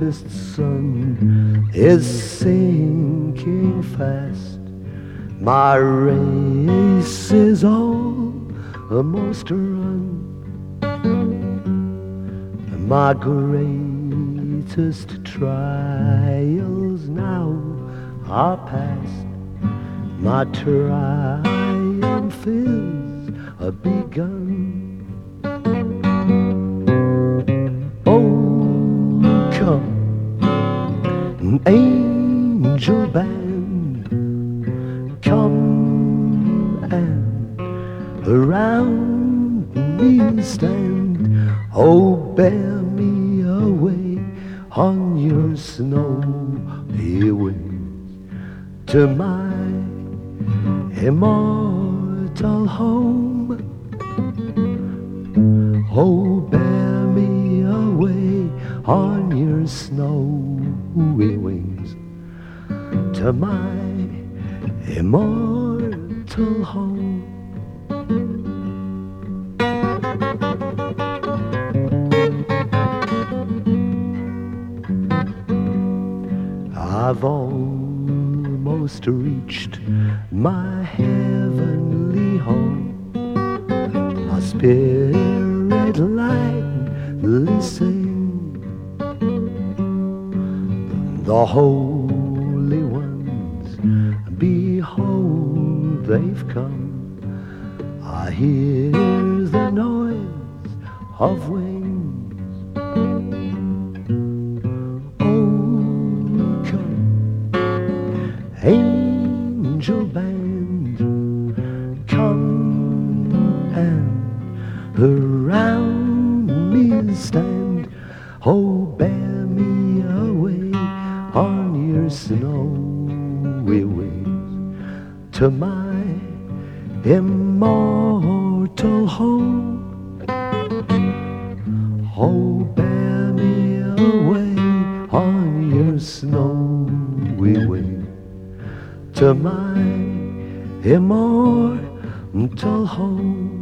latest sun is sinking fast. My race is almost run. My greatest trials now are past. My triumph is begun. Oh, come, an angel band, come and around me stand. Oh, bear me away on your snowy wings to my immortal home. Oh, bear me away on your snowy wings to my immortal home. I've almost reached my heavenly home. My spirit lightly sings. The holy ones, behold, they've come. I hear the noise of wings. Angel band, come and around me stand. Oh, bear me away on your snowy wings to my immortal home. Oh, bear me away on your snowy wings to my immortal home.